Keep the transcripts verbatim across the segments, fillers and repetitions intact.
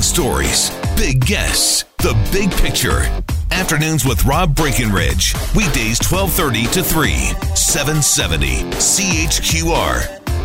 stories, big guests, the big picture. Afternoons with Rob Breckenridge. Weekdays twelve thirty to three, seven seventy C H Q R.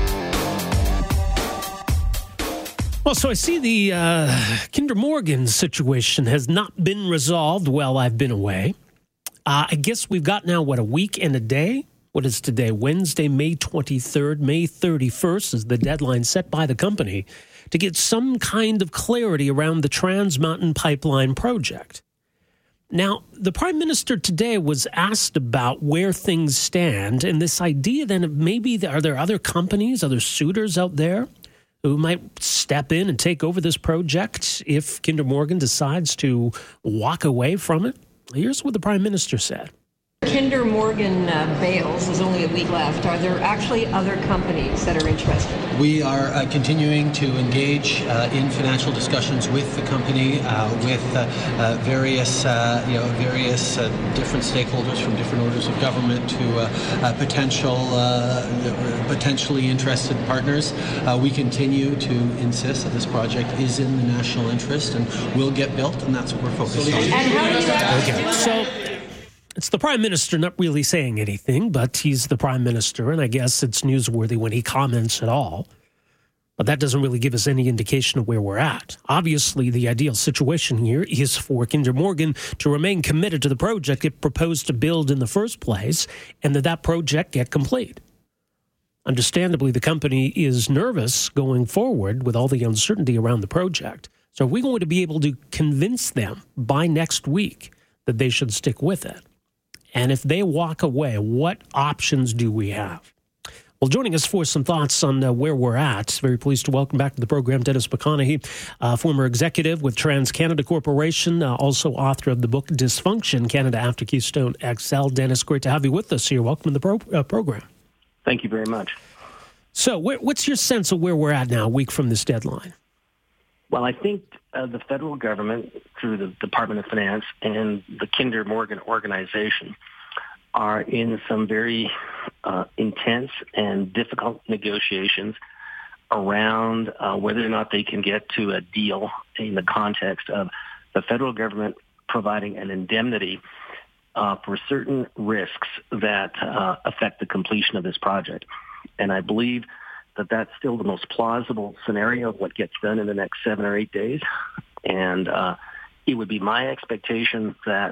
Well, so I see the uh, Kinder Morgan situation has not been resolved while I've been away. Uh, I guess we've got now, what, a week and a day? What is today? Wednesday, May twenty-third, May thirty-first is the deadline set by the company to get some kind of clarity around the Trans Mountain Pipeline project. Now, the Prime Minister today was asked about where things stand, and this idea then of maybe are there other companies, other suitors out there who might step in and take over this project if Kinder Morgan decides to walk away from it? Here's what the Prime Minister said. Kinder Morgan uh, bails, there's only a week left. Are there actually other companies that are interested? We are uh, continuing to engage uh, in financial discussions with the company, uh, with uh, uh, various, uh, you know, various uh, different stakeholders from different orders of government to uh, uh, potential, uh, potentially interested partners. Uh, we continue to insist that this project is in the national interest and will get built, and that's what we're focused on. And how do you? Okay, so it's the Prime Minister not really saying anything, but he's the Prime Minister, and I guess it's newsworthy when he comments at all. But that doesn't really give us any indication of where we're at. Obviously, the ideal situation here is for Kinder Morgan to remain committed to the project it proposed to build in the first place, and that that project get complete. Understandably, the company is nervous going forward with all the uncertainty around the project. So are we going to be able to convince them by next week that they should stick with it? And if they walk away, what options do we have? Well, joining us for some thoughts on uh, where we're at, very pleased to welcome back to the program Dennis McConaughey, uh, former executive with TransCanada Corporation, uh, also author of the book Dysfunction, Canada After Keystone X L. Dennis, great to have you with us here. Welcome to the pro- uh, program. Thank you very much. So wh- what's your sense of where we're at now, a week from this deadline? Well, I think uh, the federal government, through the Department of Finance and the Kinder Morgan organization, are in some very uh, intense and difficult negotiations around uh, whether or not they can get to a deal in the context of the federal government providing an indemnity uh, for certain risks that uh, affect the completion of this project. And I believe that that's still the most plausible scenario of what gets done in the next seven or eight days. And uh, it would be my expectation that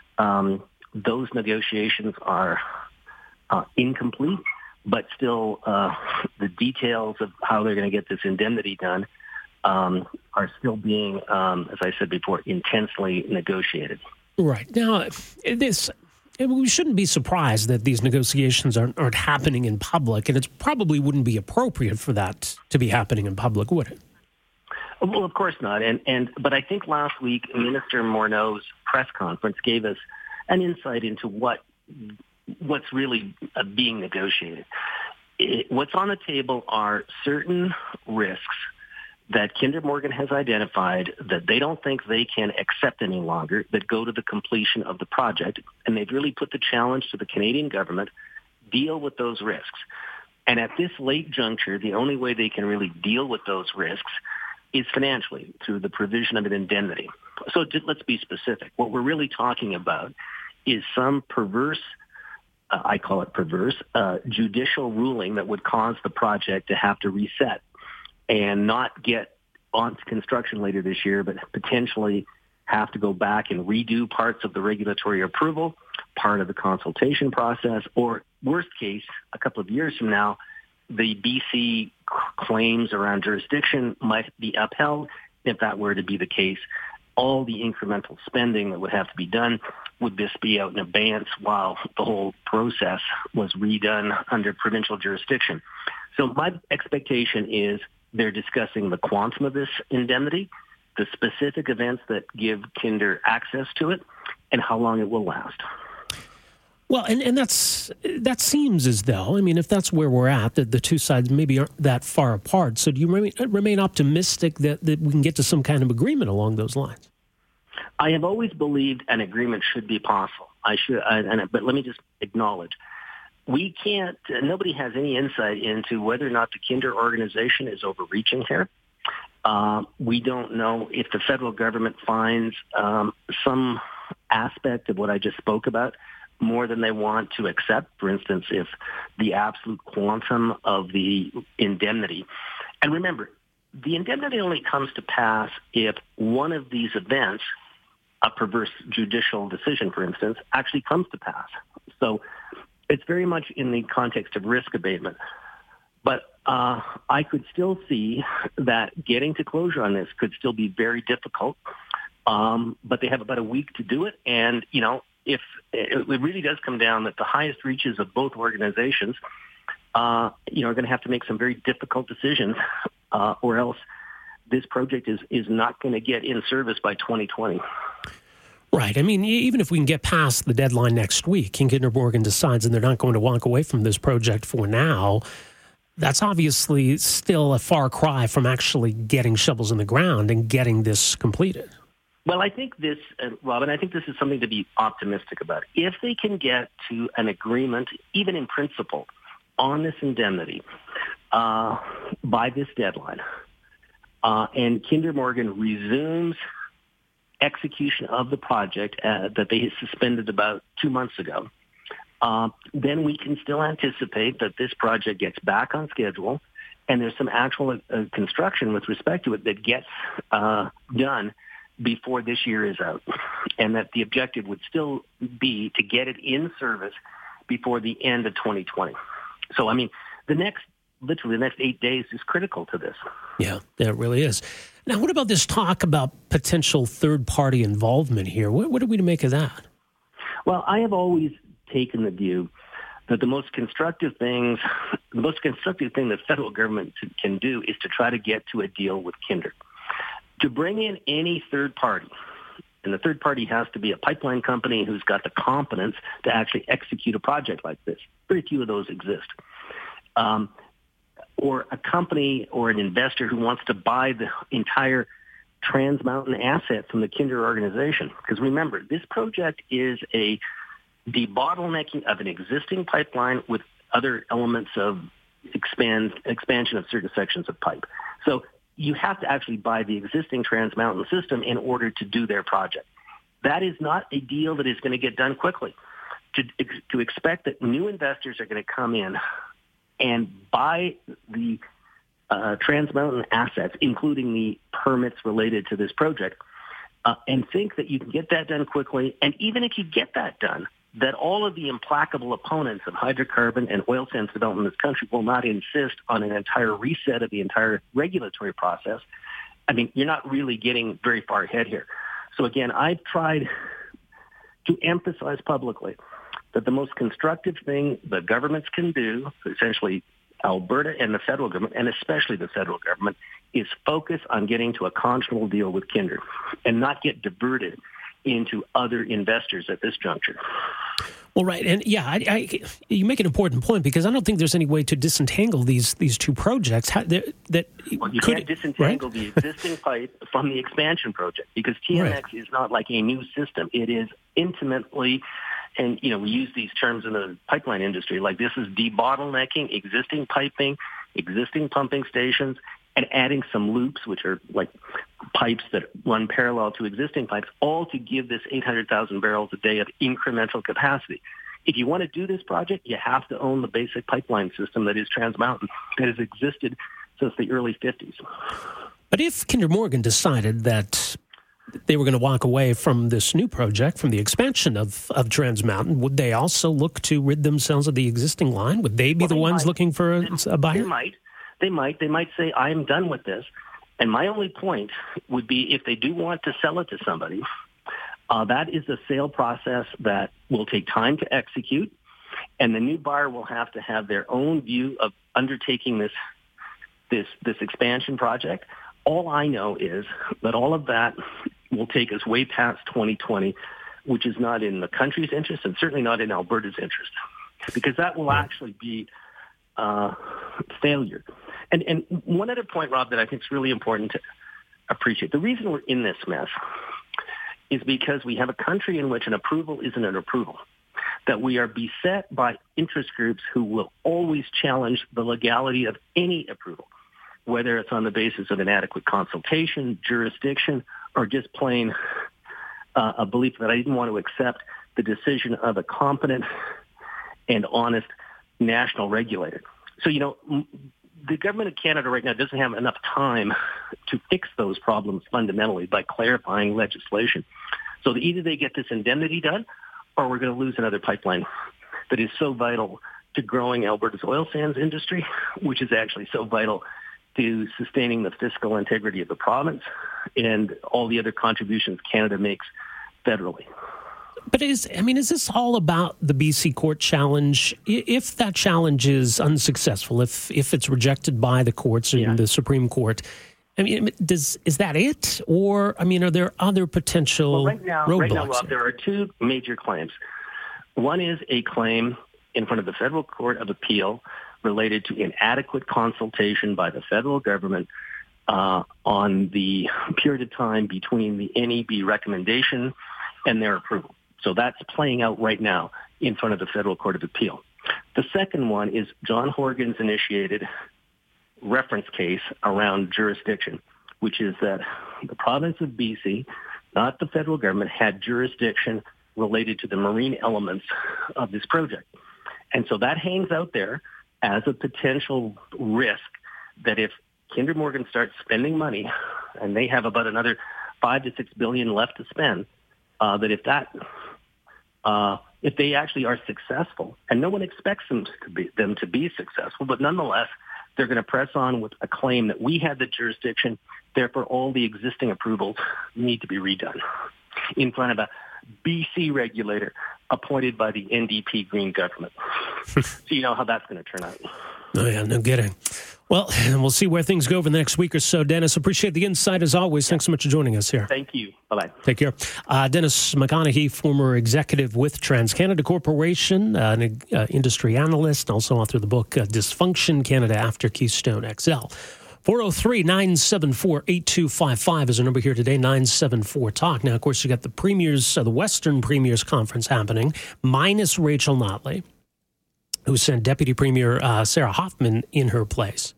um, those negotiations are uh, incomplete, but still uh, the details of how they're going to get this indemnity done um, are still being, um, as I said before, intensely negotiated. Right. Now, this... we shouldn't be surprised that these negotiations aren't, aren't happening in public, and it probably wouldn't be appropriate for that to be happening in public, would it? Well, of course not. And, and but I think last week, Minister Morneau's press conference gave us an insight into what what's really uh, being negotiated. It, what's on the table are certain risks that Kinder Morgan has identified that they don't think they can accept any longer that go to the completion of the project. And they've really put the challenge to the Canadian government, deal with those risks. And at this late juncture, the only way they can really deal with those risks is financially through the provision of an indemnity. So let's be specific. What we're really talking about is some perverse, uh, I call it perverse, uh, judicial ruling that would cause the project to have to reset and not get on construction later this year, but potentially have to go back and redo parts of the regulatory approval, part of the consultation process, or worst case, a couple of years from now, the B C claims around jurisdiction might be upheld. If that were to be the case, all the incremental spending that would have to be done would just be out in abeyance while the whole process was redone under provincial jurisdiction. So my expectation is they're discussing the quantum of this indemnity, the specific events that give Kinder access to it, and how long it will last. Well, and, and that's that seems as though, I mean, if that's where we're at, that the two sides maybe aren't that far apart. So do you remain, remain optimistic that, that we can get to some kind of agreement along those lines? I have always believed an agreement should be possible. I should, I, and, but let me just acknowledge, we can't, uh, nobody has any insight into whether or not the Kinder organization is overreaching here. Uh, we don't know if the federal government finds um, some aspect of what I just spoke about more than they want to accept. For instance, if the absolute quantum of the indemnity. And remember, the indemnity only comes to pass if one of these events, a perverse judicial decision, for instance, actually comes to pass. So it's very much in the context of risk abatement. But uh, I could still see that getting to closure on this could still be very difficult. Um, but they have about a week to do it. And, you know, if it really does come down that the highest reaches of both organizations, uh, you know, are going to have to make some very difficult decisions, uh, or else this project is, is not going to get in service by twenty twenty. Right. I mean, even if we can get past the deadline next week and Kinder Morgan decides and they're not going to walk away from this project for now, that's obviously still a far cry from actually getting shovels in the ground and getting this completed. Well, I think this, uh, Robin, I think this is something to be optimistic about. If they can get to an agreement, even in principle, on this indemnity uh, by this deadline, uh, and Kinder Morgan resumes execution of the project uh, that they suspended about two months ago, uh, then we can still anticipate that this project gets back on schedule and there's some actual uh, construction with respect to it that gets uh, done before this year is out, and that the objective would still be to get it in service before the end of twenty twenty. So, I mean, the next, literally the next eight days is critical to this. Yeah, it really is. Now, what about this talk about potential third-party involvement here? What, what are we to make of that? Well, I have always taken the view that the most constructive things, the most constructive thing the federal government can do is to try to get to a deal with Kinder. To bring in any third party, and the third party has to be a pipeline company who's got the competence to actually execute a project like this. Very few of those exist. Um, or a company or an investor who wants to buy the entire Trans Mountain asset from the Kinder organization. Because remember, this project is a debottlenecking of an existing pipeline with other elements of expand, expansion of certain sections of pipe. So you have to actually buy the existing Trans Mountain system in order to do their project. That is not a deal that is going to get done quickly. To, to expect that new investors are going to come in and buy the uh, Trans Mountain assets, including the permits related to this project, uh, and think that you can get that done quickly, and even if you get that done, that all of the implacable opponents of hydrocarbon and oil sands development in this country will not insist on an entire reset of the entire regulatory process. I mean, you're not really getting very far ahead here. So again, I've tried to emphasize publicly that the most constructive thing the governments can do, essentially Alberta and the federal government, and especially the federal government, is focus on getting to a conscionable deal with Kinder and not get diverted into other investors at this juncture. Well, right. And yeah, I, I, you make an important point, because I don't think there's any way to disentangle these these two projects. How, that, that well, you could, can't disentangle right? the existing pipe from the expansion project, because T M X right. is not like a new system. It is intimately, and you know, we use these terms in the pipeline industry, like this is debottlenecking existing piping, existing pumping stations, and adding some loops, which are like pipes that run parallel to existing pipes, all to give this eight hundred thousand barrels a day of incremental capacity. If you want to do this project, you have to own the basic pipeline system that is Trans Mountain, that has existed since the early fifties. But if Kinder Morgan decided that they were going to walk away from this new project, from the expansion of, of Trans Mountain, would they also look to rid themselves of the existing line? Would they be well, the they ones might. looking for a, they, a buyer? They might. They might. They might say, I am done with this. And my only point would be, if they do want to sell it to somebody, uh, that is a sale process that will take time to execute, and the new buyer will have to have their own view of undertaking this this this expansion project. All I know is that all of that will take us way past twenty twenty, which is not in the country's interest and certainly not in Alberta's interest, because that will actually be uh, failure. And, and one other point, Rob, that I think is really important to appreciate. The reason we're in this mess is because we have a country in which an approval isn't an approval, that we are beset by interest groups who will always challenge the legality of any approval. whether it's on the basis of inadequate consultation, jurisdiction, or just plain uh, a belief that I didn't want to accept the decision of a competent and honest national regulator. So, you know, the government of Canada right now doesn't have enough time to fix those problems fundamentally by clarifying legislation. So either they get this indemnity done, or we're going to lose another pipeline that is so vital to growing Alberta's oil sands industry, which is actually so vital to sustaining the fiscal integrity of the province and all the other contributions Canada makes federally. But is, I mean, is this all about the B C court challenge? If that challenge is unsuccessful, if if it's rejected by the courts or yeah. the Supreme Court, I mean, does is that it? Or, I mean, are there other potential well, right now, roadblocks? Right now, Rob, there are two major claims. One is a claim in front of the Federal Court of Appeal related to inadequate consultation by the federal government uh, on the period of time between the N E B recommendation and their approval. So that's playing out right now in front of the Federal Court of Appeal. The second one is John Horgan's initiated reference case around jurisdiction, which is that the province of B C, not the federal government, had jurisdiction related to the marine elements of this project. And so that hangs out there as a potential risk that if Kinder Morgan starts spending money, and they have about another five to six billion left to spend, uh, that if that Uh, if they actually are successful, and no one expects them to be them to be successful, but nonetheless, they're going to press on with a claim that we had the jurisdiction, therefore all the existing approvals need to be redone in front of a B C regulator appointed by the N D P Green government. So you know how that's going to turn out. Oh, yeah, no kidding. Well, we'll see where things go over the next week or so. Dennis, appreciate the insight as always. Thanks so much for joining us here. Thank you. Bye-bye. Take care. Uh, Dennis McConaughey, former executive with TransCanada Corporation, uh, an uh, industry analyst, also author of the book uh, Dysfunction Canada After Keystone X L. four oh three, nine seven four, eight two five five is our number here today, nine seven four talk. Now, of course, you got the Premiers, uh, the Western Premiers Conference happening, minus Rachel Notley, who sent Deputy Premier uh, Sarah Hoffman in her place.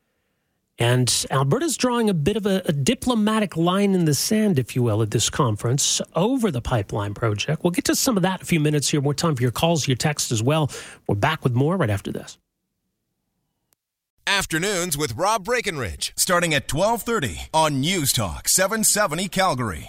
And Alberta's drawing a bit of a, a diplomatic line in the sand, if you will, at this conference over the pipeline project. We'll get to some of that in a few minutes here. More time for your calls, your texts as well. We're back with more right after this. Afternoons with Rob Breckenridge, starting at twelve thirty on News Talk seven seventy Calgary.